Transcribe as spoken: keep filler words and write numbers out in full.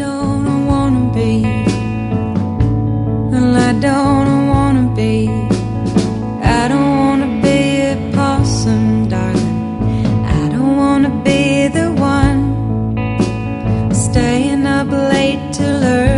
don't wanna be, well, I don't wanna be, I don't wanna be a possum, darling. I don't wanna be the one staying up late to learn